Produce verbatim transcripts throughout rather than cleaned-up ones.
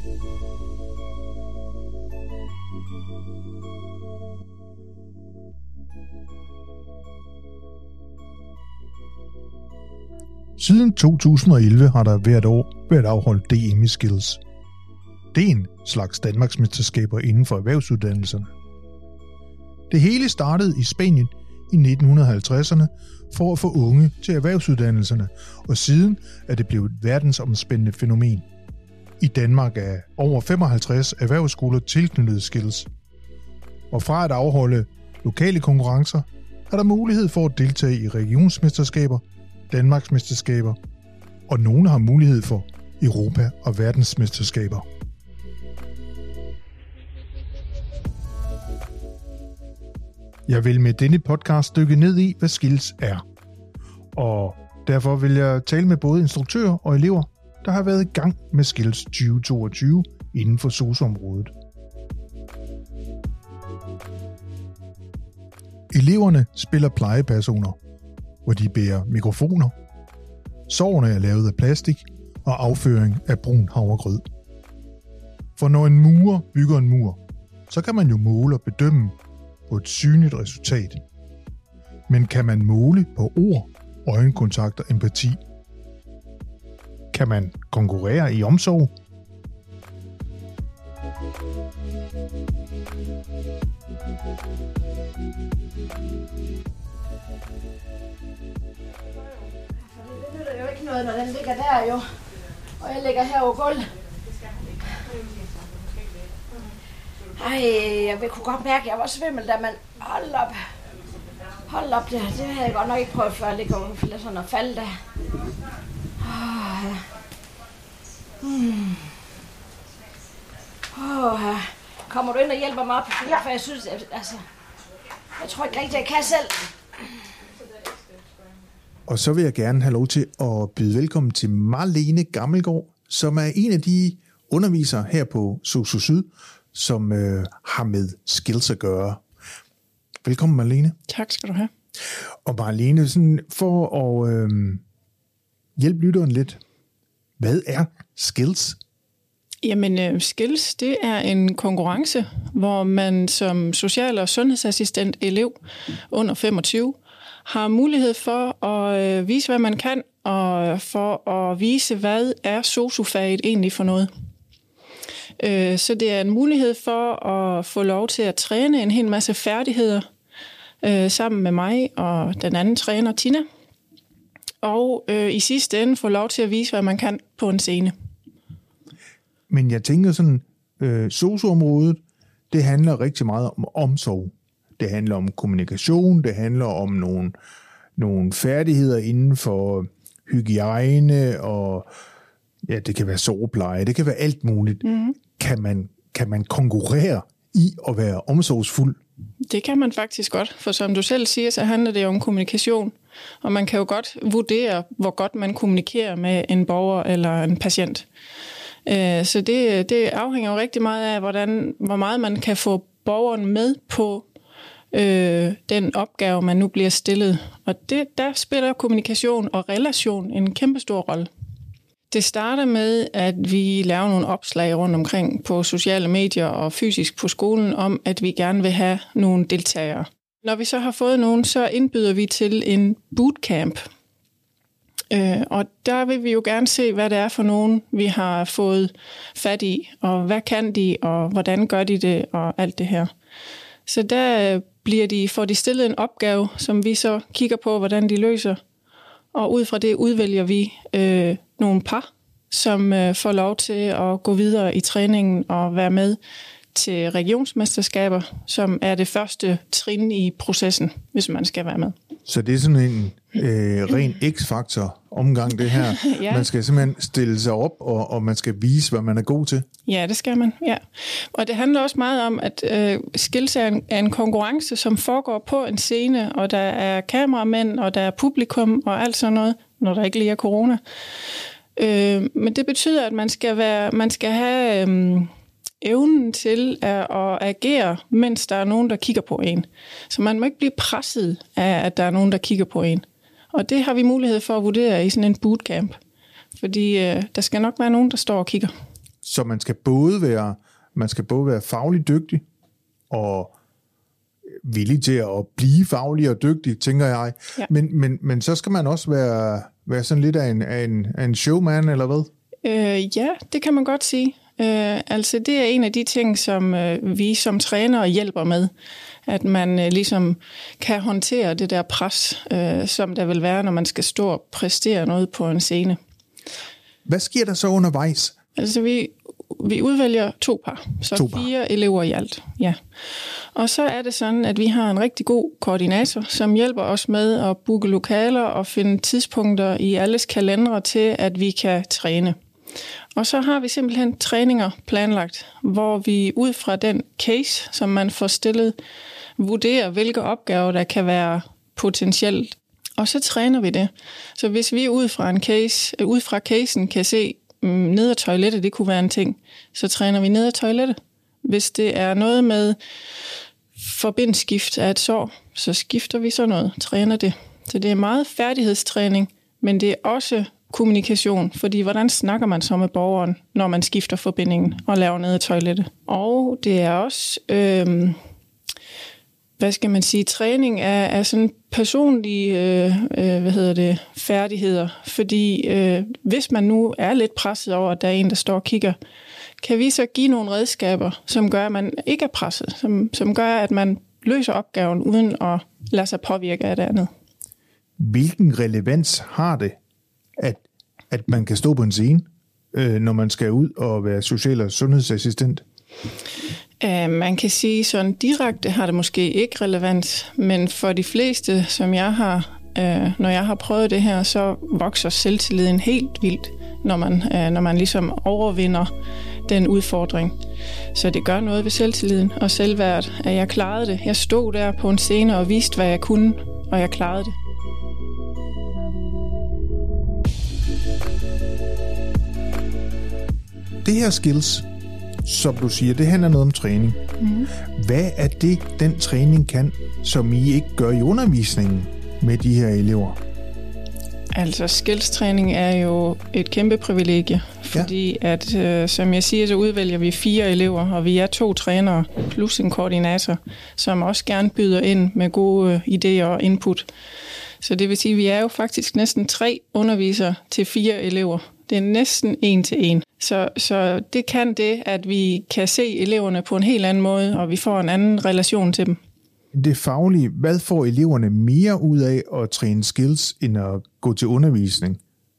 Siden to tusind og elleve har der hvert år været afholdt D M i Skills. Det er en slags Danmarksmesterskaber inden for erhvervsuddannelserne. Det hele startede i Spanien i nitten halvtredserne for at få unge til erhvervsuddannelserne, og siden er det blevet et verdensomspændende fænomen. I Danmark er over femoghalvtreds erhvervsskoler tilknyttet Skills. Og fra at afholde lokale konkurrencer, er der mulighed for at deltage i regionsmesterskaber, Danmarksmesterskaber, og nogle har mulighed for Europa- og verdensmesterskaber. Jeg vil med denne podcast dykke ned i, hvad Skills er. Og derfor vil jeg tale med både instruktører og elever, der har været i gang med Skills tyve toogtyve inden for S O S U-området. Eleverne spiller plejepersoner, hvor de bærer mikrofoner. Sårene er lavet af plastik og afføring af brun havregrød. For når en murer bygger en mur, så kan man jo måle og bedømme på et synligt resultat. Men kan man måle på ord, øjenkontakt og empati? Kan man konkurrere i omsorg? Det nytter jo ikke noget, når den ligger der jo, og jeg ligger her over gulvet. Ej, jeg kunne godt mærke, at jeg var svimmel, da man hold op. Hold op, det, det havde jeg godt nok ikke prøvet før, at ligge over sådan og falde der. Åh, ja. Hmm. Åh, ja. Kommer du ind og hjælper mig op? Ja. For jeg synes, at, altså, jeg tror ikke rigtig, jeg kan selv. Og så vil jeg gerne have lov til at byde velkommen til Marlene Gammelgaard, som er en af de undervisere her på S O S U Syd, som øh, har med Skills at gøre. Velkommen, Marlene. Tak skal du have. Og Marlene, sådan for at øh, hjælpe lytteren lidt, hvad er Skills? Jamen, øh, Skills, det er en konkurrence, hvor man som social- og sundhedsassistent elev under femogtyve har mulighed for at øh, vise, hvad man kan, og for at vise, hvad er S O S U-faget egentlig for noget. Øh, så det er en mulighed for at få lov til at træne en hel masse færdigheder øh, sammen med mig og den anden træner, Tina. Og øh, i sidste ende få lov til at vise, hvad man kan på en scene. Men jeg tænker sådan, øh, S O S U-området, det handler rigtig meget om omsorg. Det handler om kommunikation, det handler om nogle, nogle færdigheder inden for hygiejne, og ja, det kan være sovepleje, det kan være alt muligt. Mm-hmm. Kan man, kan man konkurrere i at være omsorgsfuld? Det kan man faktisk godt, for som du selv siger, så handler det jo om kommunikation. Og man kan jo godt vurdere, hvor godt man kommunikerer med en borger eller en patient. Så det, det afhænger jo rigtig meget af, hvordan, hvor meget man kan få borgeren med på øh, den opgave, man nu bliver stillet. Og det, der spiller kommunikation og relation en kæmpe stor rolle. Det starter med, at vi laver nogle opslag rundt omkring på sociale medier og fysisk på skolen om, at vi gerne vil have nogle deltagere. Når vi så har fået nogen, så indbyder vi til en bootcamp. Øh, og der vil vi jo gerne se, hvad det er for nogen, vi har fået fat i, og hvad kan de, og hvordan gør de det, og alt det her. Så der bliver de, får de stillet en opgave, som vi så kigger på, hvordan de løser. Og ud fra det udvælger vi øh, nogle par, som øh, får lov til at gå videre i træningen og være med til regionsmesterskaber, som er det første trin i processen, hvis man skal være med. Så det er sådan en øh, ren X-faktor omgang det her. Ja. Man skal simpelthen stille sig op, og, og man skal vise, hvad man er god til. Ja, det skal man, ja. Og det handler også meget om, at øh, Skills er en, er en konkurrence, som foregår på en scene, og der er kameramænd, og der er publikum, og alt sådan noget, når der ikke lige er corona. Øh, men det betyder, at man skal, være, man skal have øh, evnen til at, at agere, mens der er nogen, der kigger på en. Så man må ikke blive presset af, at der er nogen, der kigger på en. Og det har vi mulighed for at vurdere i sådan en bootcamp. Fordi øh, der skal nok være nogen, der står og kigger. Så man skal både være, man skal både være fagligt dygtig og villig til at blive faglig og dygtig, tænker jeg. Ja. Men, men, men så skal man også være, være sådan lidt af en, af en, af en showman, eller hvad? Øh, ja, det kan man godt sige. Øh, altså det er en af de ting, som øh, vi som trænere hjælper med. At man øh, ligesom kan håndtere det der pres, øh, som der vil være, når man skal stå og præstere noget på en scene. Hvad sker der så undervejs? Altså vi, vi udvælger to par, så to fire par. elever i alt. Ja. Og så er det sådan, at vi har en rigtig god koordinator, som hjælper os med at booke lokaler og finde tidspunkter i alles kalendere til, at vi kan træne. Og så har vi simpelthen træninger planlagt, hvor vi ud fra den case, som man får stillet, vurderer, hvilke opgaver der kan være potentielt. Og så træner vi det. Så hvis vi ud fra en case, ud fra casen kan se, mm, ned ad toilettet, det kunne være en ting, så træner vi ned ad toilettet. Hvis det er noget med forbindskift af et sår, så skifter vi så noget, træner det. Så det er meget færdighedstræning, men det er også kommunikation, fordi hvordan snakker man så med borgeren, når man skifter forbindingen og laver ned ad toilettet. Og det er også, øh, hvad skal man sige, træning af, af sådan personlige øh, øh, hvad hedder det, færdigheder, fordi øh, hvis man nu er lidt presset over, at der er en, der står og kigger, kan vi så give nogle redskaber, som gør, at man ikke er presset, som, som gør, at man løser opgaven uden at lade sig påvirke af det andet. Hvilken relevans har det, at, at man kan stå på en scene, øh, når man skal ud og være social- og sundhedsassistent? Uh, man kan sige, sådan direkte har det måske ikke relevans, men for de fleste, som jeg har, uh, når jeg har prøvet det her, så vokser selvtilliden helt vildt, når man, uh, når man ligesom overvinder den udfordring. Så det gør noget ved selvtilliden og selvværdet, at jeg klarede det. Jeg stod der på en scene og viste, hvad jeg kunne, og jeg klarede det. Det her skills, som du siger, det handler noget om træning. Mm. Hvad er det, den træning kan, som I ikke gør i undervisningen med de her elever? Altså, skillstræning er jo et kæmpe privilegie, fordi ja. at, øh, som jeg siger, så udvælger vi fire elever, og vi er to trænere plus en koordinator, som også gerne byder ind med gode øh, idéer og input. Så det vil sige, at vi er jo faktisk næsten tre undervisere til fire elever. Det er næsten en til en. Så, så det kan det, at vi kan se eleverne på en helt anden måde, og vi får en anden relation til dem. Det faglige, hvad får eleverne mere ud af at træne skills, end at gå til undervisning?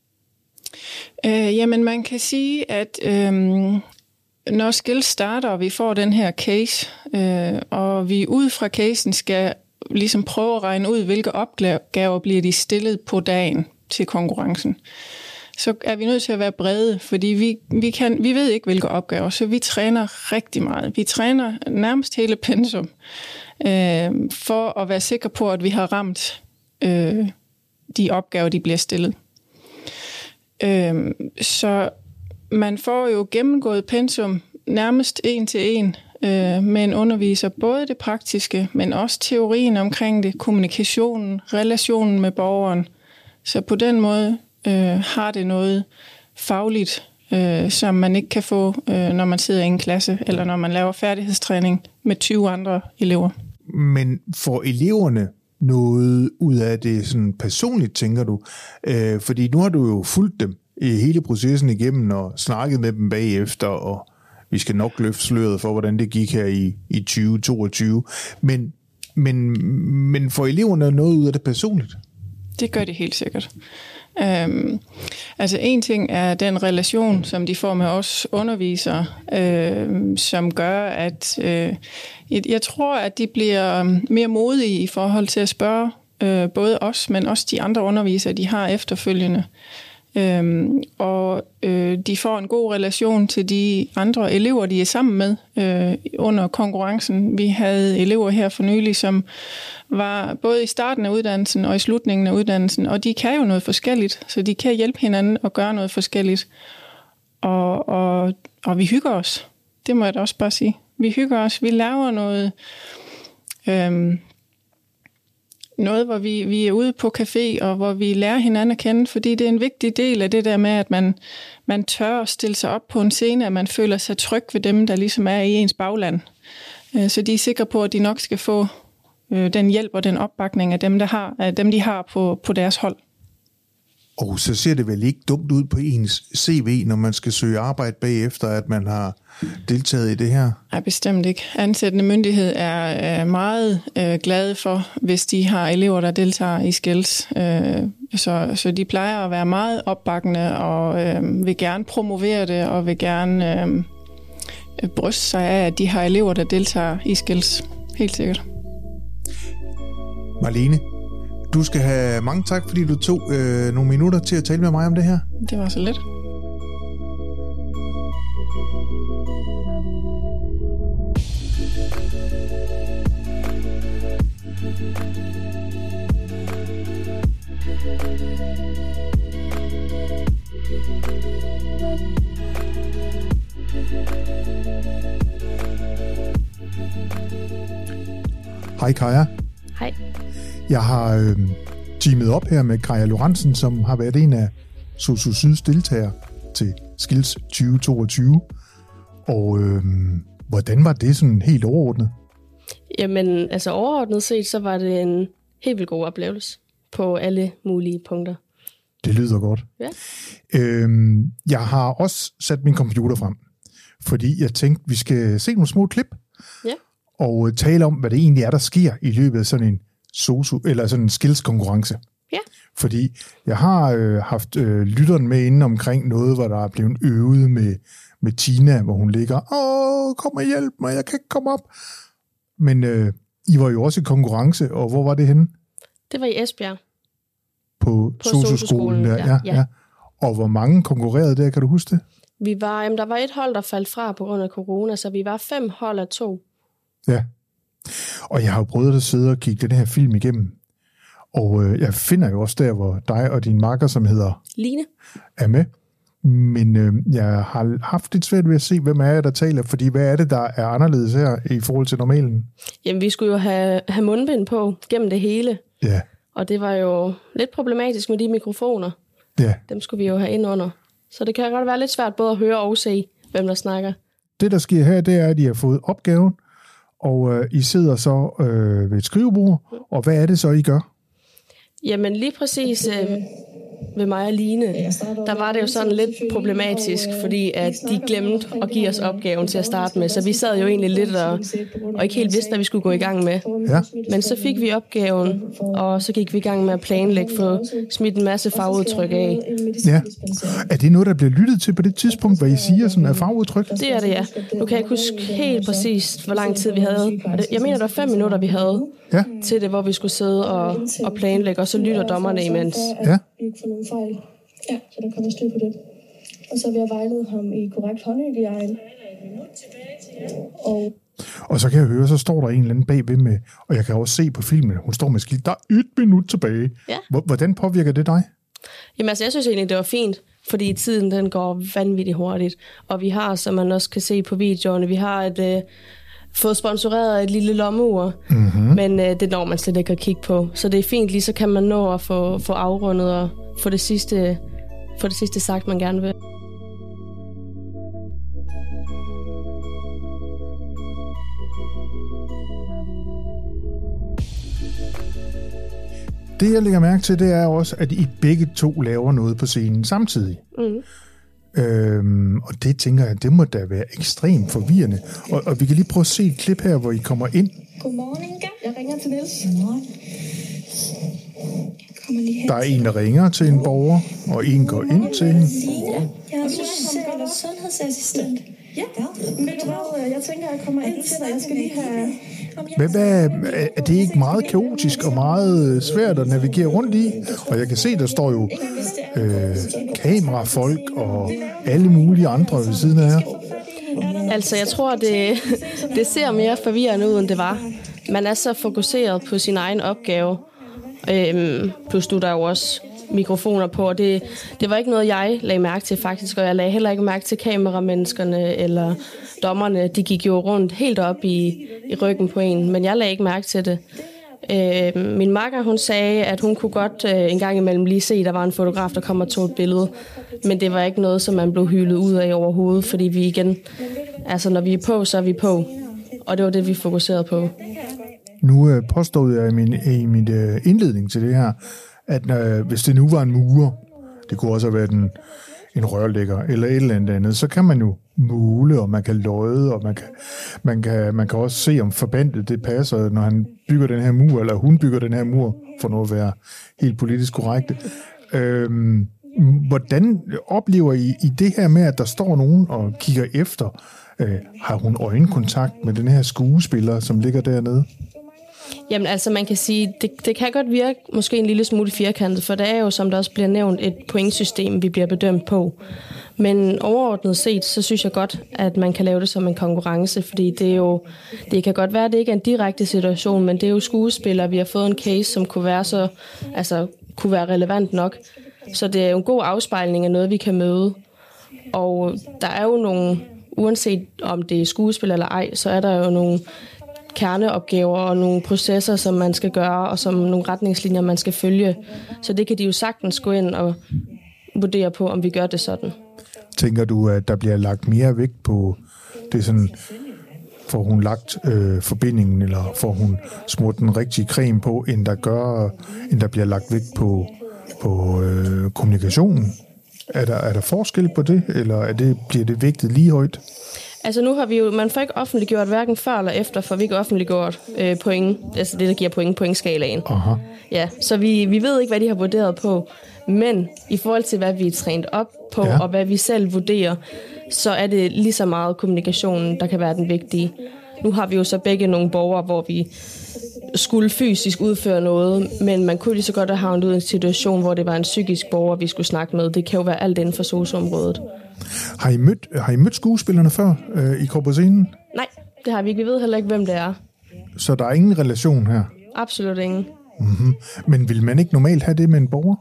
Øh, jamen, man kan sige, at øh, når skills starter, og vi får den her case, øh, og vi ud fra casen skal ligesom prøve at regne ud, hvilke opgaver bliver de stillet på dagen til konkurrencen, så er vi nødt til at være brede, fordi vi, vi, kan, vi ved ikke, hvilke opgaver, så vi træner rigtig meget. Vi træner nærmest hele pensum, øh, for at være sikre på, at vi har ramt øh, de opgaver, de bliver stillet. Øh, så man får jo gennemgået pensum nærmest en til en, øh, med en underviser, både det praktiske, men også teorien omkring det, kommunikationen, relationen med borgeren. Så på den måde øh, har det noget fagligt, øh, som man ikke kan få, øh, når man sidder i en klasse, eller når man laver færdighedstræning med tyve andre elever. Men får eleverne noget ud af det sådan personligt, tænker du? Øh, fordi nu har du jo fulgt dem i hele processen igennem og snakket med dem bagefter, og vi skal nok løfte sløret for, hvordan det gik her i, i tyve toogtyve. Men, men, men får eleverne noget ud af det personligt? Det gør de helt sikkert. Øhm, altså en ting er den relation, som de får med os undervisere, øh, som gør, at øh, jeg, jeg tror, at de bliver mere modige i forhold til at spørge øh, både os, men også de andre undervisere, de har efterfølgende. Øhm, og øh, de får en god relation til de andre elever, de er sammen med øh, under konkurrencen. Vi havde elever her for nylig, som var både i starten af uddannelsen og i slutningen af uddannelsen, og de kan jo noget forskelligt, så de kan hjælpe hinanden og gøre noget forskelligt. Og, og, og vi hygger os. Det må jeg da også bare sige. Vi hygger os. Vi laver noget... Øhm, noget, hvor vi, vi er ude på café, og hvor vi lærer hinanden at kende, fordi det er en vigtig del af det der med, at man, man tør at stille sig op på en scene, at man føler sig tryg ved dem, der ligesom er i ens bagland. Så de er sikre på, at de nok skal få den hjælp og den opbakning af dem, der har, af dem de har på, på deres hold. Og så ser det vel ikke dumt ud på ens C V, når man skal søge arbejde bagefter, at man har deltaget i det her? Nej, bestemt ikke. Ansættende myndighed er, er meget øh, glade for, hvis de har elever, der deltager i skills. Øh, så, så de plejer at være meget opbakkende og øh, vil gerne promovere det og vil gerne øh, bryste sig af, at de har elever, der deltager i skills. Helt sikkert. Marlene, du skal have mange tak, fordi du tog øh, nogle minutter til at tale med mig om det her. Det var så lidt. Hej Kaja. Hej. Jeg har øh, teamet op her med Kaja Lorentzen, som har været en af Sosu Syds deltagere til Skills tyve toogtyve. Og øh, hvordan var det sådan helt overordnet? Jamen, altså overordnet set, så var det en helt vildt god oplevelse på alle mulige punkter. Det lyder godt. Ja. Øh, jeg har også sat min computer frem, fordi jeg tænkte, vi skal se nogle små klip. Ja. Og tale om, hvad det egentlig er, der sker i løbet af sådan en sosu, eller sådan en skills-konkurrence. Ja. Fordi jeg har øh, haft øh, lytteren med inde omkring noget, hvor der er blevet øvet med, med Tina, hvor hun ligger, åh, kom og hjælp mig, jeg kan ikke komme op. Men øh, I var jo også i konkurrence, og hvor var det henne? Det var i Esbjerg. På, på sosu-skolen der, ja, ja, ja. ja. Og hvor mange konkurrerede der, kan du huske det? Vi var, jamen, der var et hold, der faldt fra på grund af corona, så vi var fem hold af to. Ja, og jeg har jo prøvet at sidde og kigge den her film igennem, og øh, jeg finder jo også der, hvor dig og din makker, som hedder Line, er med, men øh, jeg har haft lidt svært ved at se, hvem er jeg, der taler, fordi hvad er det, der er anderledes her i forhold til normalen? Jamen, vi skulle jo have, have mundbind på gennem det hele, Ja. og det var jo lidt problematisk med de mikrofoner. Ja. Dem skulle vi jo have ind under. Så det kan godt være lidt svært både at høre og se, hvem der snakker. Det, der sker her, det er, at de har fået opgaven, og øh, I sidder så øh, ved et skrivebord, og hvad er det så, I gør? Jamen lige præcis øh, ved mig og Line, der var det jo sådan lidt problematisk, fordi at de glemte at give os opgaven til at starte med, så vi sad jo egentlig lidt og, og ikke helt vidste, hvad vi skulle gå i gang med. Ja. Men så fik vi opgaven, og så gik vi i gang med at planlægge for smidt en masse fagudtryk af. Ja. Er det noget, der bliver lyttet til på det tidspunkt, hvad I siger sådan af fagudtryk? Det er det, ja. Nu kan jeg ikke huske helt præcis, hvor lang tid vi havde. Jeg mener, der var fem minutter, vi havde ja. til det, hvor vi skulle sidde og, og planlægge, og så lytter dommerne imens. Ja. Vi ikke får nogen fejl. Ja, så der kommer styr på det. Og så vil jeg vejlede ham i korrekt håndhygiejne. Og Og så kan jeg høre, så står der en eller anden bagved med, og jeg kan også se på filmen, hun står med skilt, der er et minut tilbage. Ja. Hvordan påvirker det dig? Jamen altså, jeg synes egentlig, det var fint, fordi tiden den går vanvittigt hurtigt. Og vi har, som man også kan se på videoerne, vi har et, øh, fået sponsoreret et lille lommeur, mm-hmm. men øh, det når man slet ikke at kigge på. Så det er fint, lige så kan man nå at få, få afrundet og få det sidste, få det sidste sagt, man gerne vil. Det, jeg lægger mærke til, det er også, at I begge to laver noget på scenen samtidig. Mm. Øhm, og det tænker jeg, det må da være ekstremt forvirrende. Og, og vi kan lige prøve at se et klip her, hvor I kommer ind. godmorgen, Inga. Jeg ringer til Niels. Godmorgen. Jeg kommer lige hen. Der er en, der ringer til en borger, og en går ind til hende. Signe, jeg er social- og sundhedsassistent. Ja, men ved du hvad, jeg tænker, jeg kommer ind til dig. Jeg skal lige have... Men hvad, er det ikke meget kaotisk og meget svært at navigere rundt i? Og jeg kan se, der står jo øh, kamerafolk og alle mulige andre ved siden af jer. Altså, jeg tror, det, det ser mere forvirrende ud, end det var. Man er så fokuseret på sin egen opgave. Øhm, plus du der er jo også mikrofoner på, og det, det var ikke noget, jeg lagde mærke til faktisk, og jeg lagde heller ikke mærke til kameramenneskerne eller dommerne. De gik jo rundt helt op i, i ryggen på en, men jeg lagde ikke mærke til det. Øh, min makker, hun sagde, at hun kunne godt øh, en gang imellem lige se, at der var en fotograf, der kom og tog et billede. Men det var ikke noget, som man blev hyldet ud af overhovedet, fordi vi igen, altså når vi er på, så er vi på. Og det var det, vi fokuserede på. Nu øh, påstod jeg i min, i min øh, indledning til det her, at øh, hvis det nu var en murer, det kunne også have været en, en rørlægger eller et eller andet andet, så kan man jo mule, og man kan løje, og man kan, man kan, man kan også se, om forbandet det passer, når han bygger den her mur, eller hun bygger den her mur, for nu at være helt politisk korrekte. Øhm, hvordan oplever I, I det her med, at der står nogen og kigger efter? Øh, har hun øjenkontakt med den her skuespiller, som ligger dernede? Jamen altså, man kan sige, det, det kan godt virke måske en lille smule firkantet, for det er jo, som der også bliver nævnt, et pointsystem, vi bliver bedømt på. Men overordnet set, så synes jeg godt, at man kan lave det som en konkurrence, fordi det er jo, det kan godt være, at det ikke er en direkte situation, men det er jo skuespillere, vi har fået en case, som kunne være så, altså kunne være relevant nok. Så det er jo en god afspejling af noget, vi kan møde. Og der er jo nogle, uanset om det er skuespil eller ej, så er der jo nogle kerneopgaver og nogle processer, som man skal gøre, og som nogle retningslinjer, man skal følge. Så det kan de jo sagtens gå ind og vurdere på, om vi gør det sådan. Tænker du, at der bliver lagt mere vægt på det sådan, får hun lagt øh, forbindingen, eller får hun smurt den rigtige creme på, end der, gør, end der bliver lagt vægt på, på øh, kommunikationen? Er der, er der forskel på det, eller er det, bliver det vægtet lige højt? Altså nu har vi jo, man får ikke offentliggjort hverken før eller efter, for vi ikke offentliggjort øh, point, altså det, der giver point, pointskalaen. Aha. Ja, så vi, vi ved ikke, hvad de har vurderet på, men i forhold til, hvad vi er trænet op på, ja. Og hvad vi selv vurderer, så er det lige så meget kommunikationen, der kan være den vigtige. Nu har vi jo så begge nogle borgere, hvor vi skulle fysisk udføre noget, men man kunne lige så godt have havnet ud i en situation, hvor det var en psykisk borger, vi skulle snakke med. Det kan jo være alt inden for sosu-området. Har I mødt, har I mødt skuespillerne før øh, i Corporascenen? Nej, det har vi ikke. Vi ved heller ikke, hvem det er. Så der er ingen relation her? Absolut ingen. Mm-hmm. Men vil man ikke normalt have det med en borger?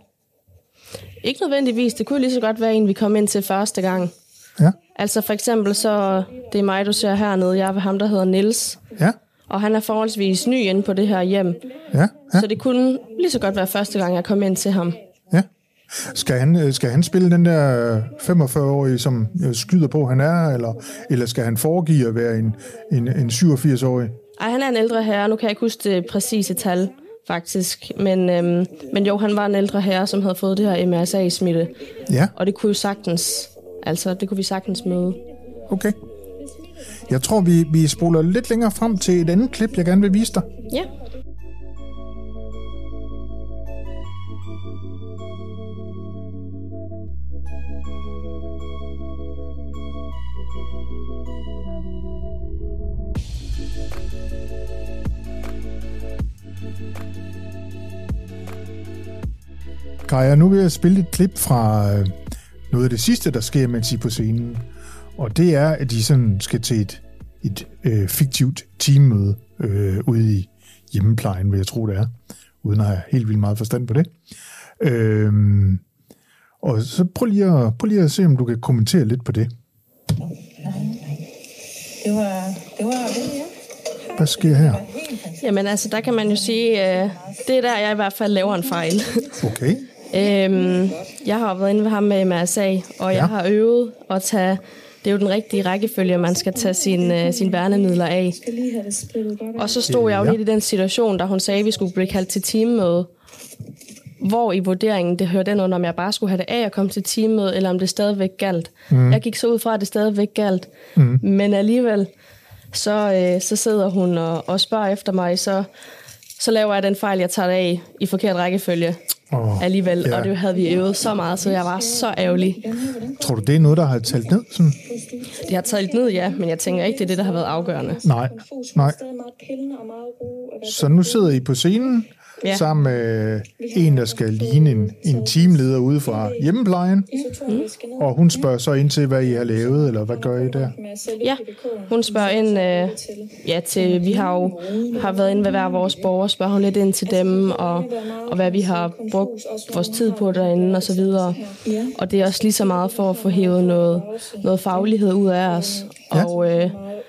Ikke nødvendigvis. Det kunne lige så godt være en, vi kom ind til første gang. Ja. Altså for eksempel, så det er mig, du ser hernede. Jeg er ved ham, der hedder Niels. Ja. Og han er forholdsvis ny inde på det her hjem. Ja. Ja. Så det kunne lige så godt være første gang, jeg kom ind til ham. Ja. Skal han, skal han spille den der femogfyrre-årige, som skyder på, han er, eller, eller skal han foregive at være en, en, en syvogfirs-årig? Ej, han er en ældre herre. Nu kan jeg ikke huske det præcise tal, faktisk. Men, øhm, men jo, han var en ældre herre, som havde fået det her M R S A-smitte. Ja. Og det kunne jo sagtens, altså det kunne vi sagtens møde. Okay. Jeg tror, vi, vi spoler lidt længere frem til et andet klip, jeg gerne vil vise dig. Ja. Kaja, nu vil jeg spille et klip fra øh, noget af det sidste, der sker, mens I er på scenen. Og det er, at de sådan skal til et, et øh, fiktivt teammøde øh, ude i hjemmeplejen, vil jeg tro, det er. Uden at have helt vildt meget forstand på det. Øh, og så prøv lige, at, prøv lige at se, om du kan kommentere lidt på det. Det var det, var det ja. Hvad sker her? Jamen altså, der kan man jo sige, øh, det er der, jeg i hvert fald laver en fejl. Okay. øhm, jeg har været inde ved ham med M R S A, og jeg ja. har øvet at tage, det er jo den rigtige rækkefølge, man skal tage sine øh, sin værnemidler af. Og så stod jeg jo ja. lidt i den situation, da hun sagde, at vi skulle blive kaldt til teammøde, hvor i vurderingen, det hørte den under, om jeg bare skulle have det af og komme til teammøde, eller om det stadigvæk galt. Mm. Jeg gik så ud fra, at det stadigvæk galt, mm. men alligevel, så, øh, så sidder hun og, og spørger efter mig, så, så laver jeg den fejl, jeg tager det af i forkert rækkefølge oh, alligevel, ja. Og det havde vi øvet så meget, så jeg var så ærgerlig. Tror du, det er noget, der har talt ned? Sådan? Det har talt ned, ja, men jeg tænker ikke, det er det, der har været afgørende. Nej, nej. Så nu sidder I på scenen, ja. sammen med en, der skal ligne en, en teamleder ude fra hjemmeplejen. Mm. Og hun spørger så ind til, hvad I har lavet, eller hvad gør I der? Ja, hun spørger ind, øh, ja, til, vi har jo har været inde ved hver vores borger, spørger hun lidt ind til dem, og, og hvad vi har brugt vores tid på derinde, og så videre. Og det er også lige så meget for at få hævet noget, noget faglighed ud af os. Ja. Og øh,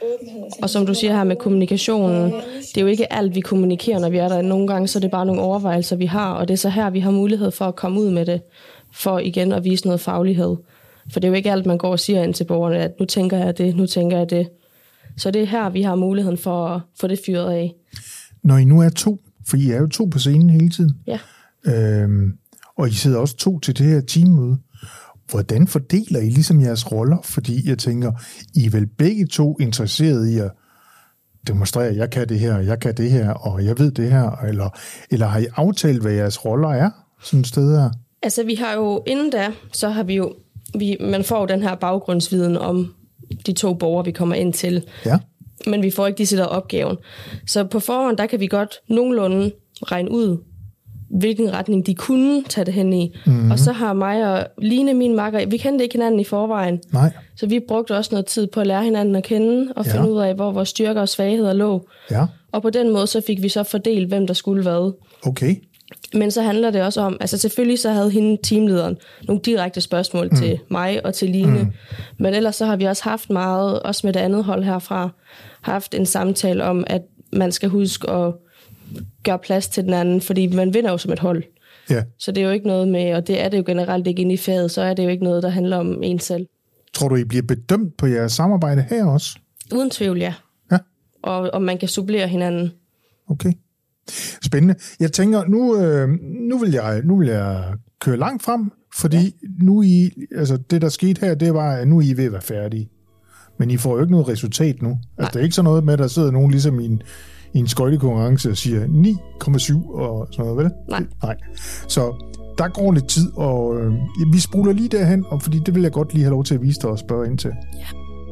Og som du siger her med kommunikationen, det er jo ikke alt, vi kommunikerer, når vi er der. Nogle gange så er det bare nogle overvejelser, vi har, og det er så her, vi har mulighed for at komme ud med det, for igen at vise noget faglighed. For det er jo ikke alt, man går og siger ind til borgerne, at nu tænker jeg det, nu tænker jeg det. Så det er her, vi har muligheden for at få det fyret af. Når I nu er to, for I er jo to på scenen hele tiden, Ja. øhm, og I sidder også to til det her teammøde, hvordan fordeler I ligesom jeres roller? Fordi jeg tænker, I er vel begge to interesserede i at demonstrere, jeg kan det her, jeg kan det her, og jeg ved det her, eller, eller har I aftalt, hvad jeres roller er sådan et sted her? Altså, vi har jo, inden da, så har vi jo, vi, man får jo den her baggrundsviden om de to borgere, vi kommer ind til. Ja. Men vi får ikke de der opgaven. Så på forhånd, der kan vi godt nogenlunde regne ud, hvilken retning de kunne tage det hen i. Mm-hmm. Og så har mig og Line, min makker, vi kendte ikke hinanden i forvejen. Nej. Så vi brugte også noget tid på at lære hinanden at kende, og Ja. finde ud af, hvor vores styrker og svagheder lå. Ja, Og på den måde, så fik vi så fordelt, hvem der skulle hvad. okay. Men så handler det også om, altså selvfølgelig så havde hende, teamlederen, nogle direkte spørgsmål mm. til mig og til Line. Mm. Men ellers så har vi også haft meget, også med det andet hold herfra, haft en samtale om, at man skal huske at gøre plads til den anden, fordi man vinder jo som et hold. Ja. Så det er jo ikke noget med, og det er det jo generelt ikke inde i faget, så er det jo ikke noget, der handler om en selv. Tror du, I bliver bedømt på jeres samarbejde her også? Uden tvivl, ja. Ja. Og, og man kan supplere hinanden. Okay. Spændende. Jeg tænker, nu, øh, nu, vil jeg, nu vil jeg køre langt frem, fordi ja. nu I, altså det der skete her, det var, at nu er I ved at være færdige. Men I får jo ikke noget resultat nu. Altså Nej. det er ikke sådan noget med, at der sidder nogen ligesom i en, i en skøjtekonkurrence og siger ni komma syv og sådan noget, vel? Nej. Nej. Så der går lidt tid, og øh, vi spoler lige derhen, og fordi det vil jeg godt lige have lov til at vise dig og spørge ind til. Ja.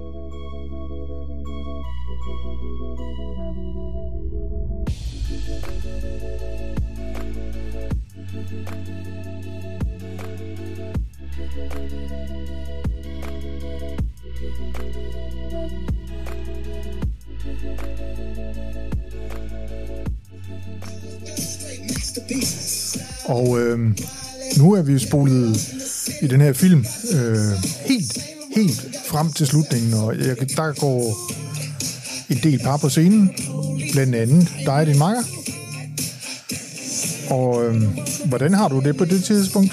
Og øh, nu er vi spolet i den her film øh, helt, helt frem til slutningen, og jeg, der går en del par på scenen, blandt andet dig og din makker. Og øh, hvordan har du det på det tidspunkt?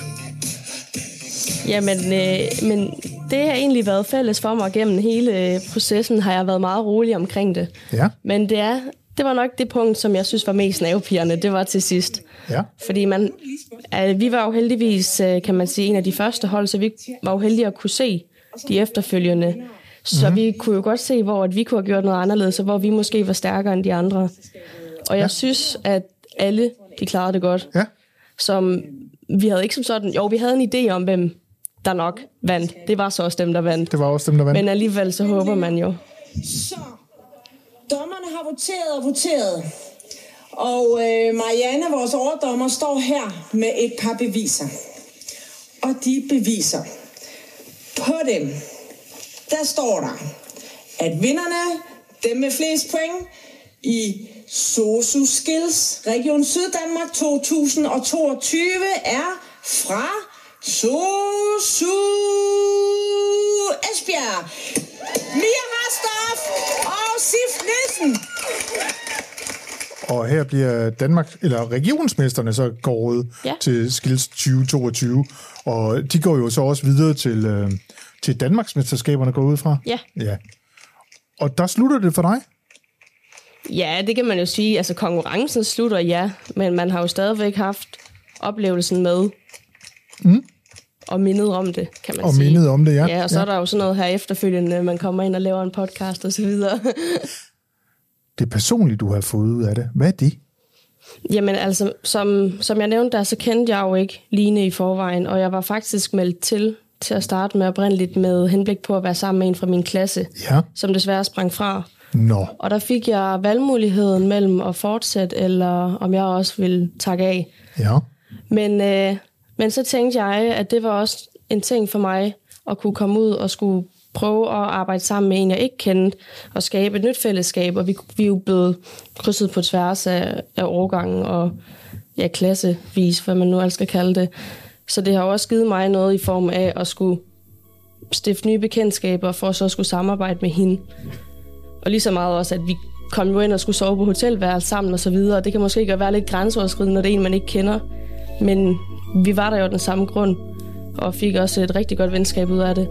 Jamen, øh, men det har egentlig været fælles for mig gennem hele processen, har jeg været meget rolig omkring det. Ja. Men det er, det var nok det punkt, som jeg synes var mest nervepirrende, det var til sidst. Ja. Fordi man, øh, vi var jo heldigvis, øh, kan man sige, en af de første hold, så vi var jo heldige at kunne se de efterfølgende. Så mm-hmm. vi kunne jo godt se, hvor at vi kunne have gjort noget anderledes, og hvor vi måske var stærkere end de andre. Og jeg ja. synes, at alle, de klarede det godt. Ja. Som vi havde ikke som sådan, jo, vi havde en idé om, hvem der nok vandt. Det var så også dem, der vandt. Det var også dem, der vandt. Men alligevel så håber man jo. Så, dommerne har voteret og voteret. Og øh, Marianne, vores overdommer, står her med et par beviser. Og de beviser. På dem, der står der, at vinderne, dem med flest point i Sosu Skills Region Syddanmark to tusind toogtyve er fra Sosu Esbjerg. Mia Rastoff og Sif Nielsen. Og her bliver Danmark, eller regionsmesterne så gået Ja. til Skills tyve toogtyve, og de går jo så også videre til, øh, til Danmarksmesterskaberne går ud fra. Ja. Ja. Og der slutter det for dig? Ja, det kan man jo sige. Altså, konkurrencen slutter, ja. Men man har jo stadigvæk haft oplevelsen med. Mm. Og mindet om det, kan man Og sige. mindet om det, ja. Ja, og så ja. er der jo sådan noget her efterfølgende, man kommer ind og laver en podcast og så videre. Det personlige, du har fået ud af det, hvad er det? Jamen altså, som, som jeg nævnte der, så kendte jeg jo ikke Line i forvejen, og jeg var faktisk meldt til til at starte med oprindeligt med henblik på at være sammen med en fra min klasse, Ja. som desværre sprang fra. Nå. Og der fik jeg valgmuligheden mellem at fortsætte, eller om jeg også ville takke af. Ja. Men, øh, men så tænkte jeg, at det var også en ting for mig at kunne komme ud og skulle prøve at arbejde sammen med en, jeg ikke kendte, og skabe et nyt fællesskab. Og vi, vi er jo blevet krydset på tværs af, af årgangen og ja, klassevis, hvad man nu altså skal kalde det. Så det har også givet mig noget i form af at skulle stifte nye bekendtskaber, for så at skulle samarbejde med hende. Og lige så meget også, at vi kom jo ind og skulle sove på hotelværelse sammen og så videre. Det kan måske ikke være lidt grænseoverskridende, når det er en, man ikke kender. Men vi var der jo af den samme grund, og fik også et rigtig godt venskab ud af det.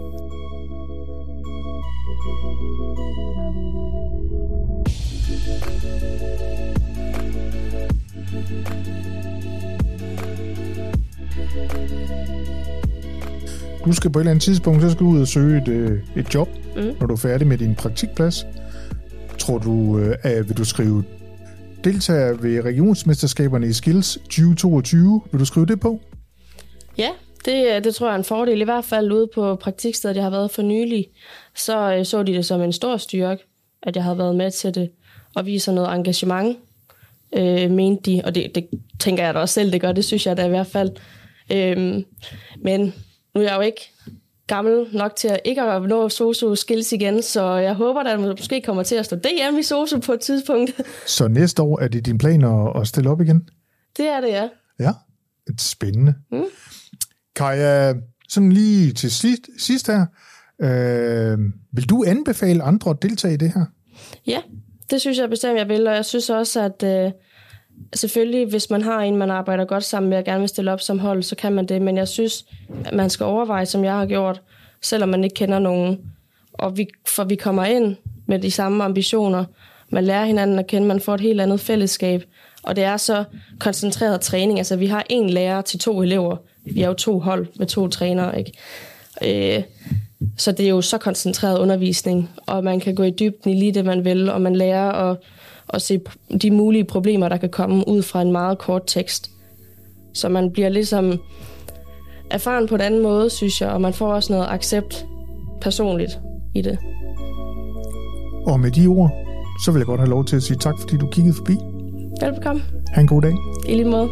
Du skal på et eller andet tidspunkt, så skal du ud og søge et, et job, mm. når du er færdig med din praktikplads. Tror du, at vil du skrive deltager ved regionsmesterskaberne i Skills tyve toogtyve? Vil du skrive det på? Ja, det, det tror jeg er en fordel. I hvert fald ude på praktikstedet, jeg har været for nylig, så så de det som en stor styrke, at jeg havde været med til det, og viser noget engagement, øh, mente de. Og det, det tænker jeg da også selv, det gør. Det synes jeg da i hvert fald. Øh, men nu er jeg jo ikke gammel nok til at ikke at nå sosu skills igen, så jeg håber, at man måske kommer til at stå D M i sosu på et tidspunkt. Så næste år er det din plan at, at stille op igen? Det er det, ja. Ja, det er spændende. Mm. Kaja, sådan lige til sidst, sidst her, øh, vil du anbefale andre at deltage i det her? Ja, det synes jeg bestemt, jeg vil, og jeg synes også, at øh, selvfølgelig, hvis man har en, man arbejder godt sammen med og gerne vil stille op som hold, så kan man det, men jeg synes, at man skal overveje, som jeg har gjort, selvom man ikke kender nogen, og vi, for vi kommer ind med de samme ambitioner, man lærer hinanden at kende, man får et helt andet fællesskab, og det er så koncentreret træning, altså vi har en lærer til to elever, vi er jo to hold med to trænere, ikke? Øh, så det er jo så koncentreret undervisning, og man kan gå i dybden i lige det, man vil, og man lærer at og se de mulige problemer, der kan komme ud fra en meget kort tekst. Så man bliver ligesom erfaren på en anden måde, synes jeg, og man får også noget accept personligt i det. Og med de ord, så vil jeg godt have lov til at sige tak, fordi du kiggede forbi. Velbekomme. Ha' en god dag. I lige måde.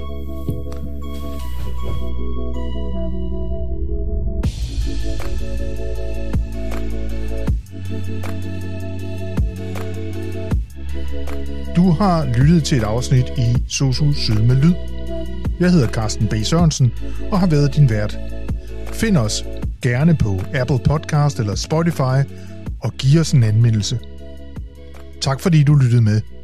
Du har lyttet til et afsnit i Sosu Syd med Lyd. Jeg hedder Carsten B. Sørensen og har været din vært. Find os gerne på Apple Podcast eller Spotify og giv os en anmeldelse. Tak fordi du lyttede med.